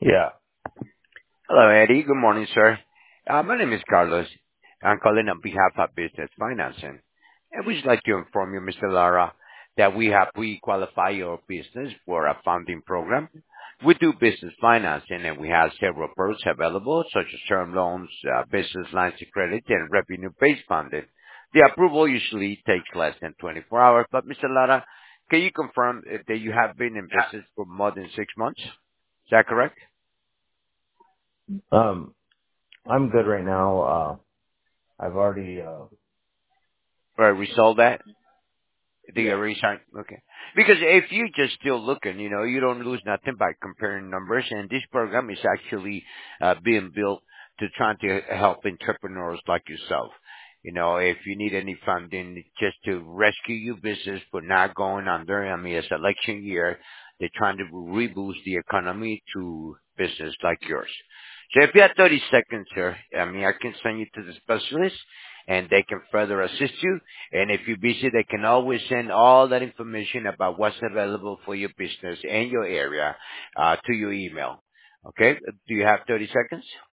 Yeah. Hello, Eddie. Good morning, sir. My name is Carlos. I'm calling on behalf of Business Financing. And we'd like to inform you, Mr. Lara, that we have pre-qualified your business for a funding program. We do business financing, and we have several products available, such as term loans, business lines of credit, and revenue-based funding. The approval usually takes less than 24 hours. But, Mr. Lara, can you confirm that you have been in business for more than 6 months? Is that correct? Um, I'm good right now. I've already, Or resolve that? Do you yeah. resign? Okay. Because if you're just still looking, you don't lose nothing by comparing numbers. And this program is actually being built to try to help entrepreneurs like yourself. If you need any funding just to rescue your business for not going under, I mean, it's election year, they're trying to reboost the economy to business like yours. So if you have 30 seconds, sir, I mean, I can send you to the specialist and they can further assist you. And if you're busy, they can always send all that information about what's available for your business and your area to your email. Okay? Do you have 30 seconds?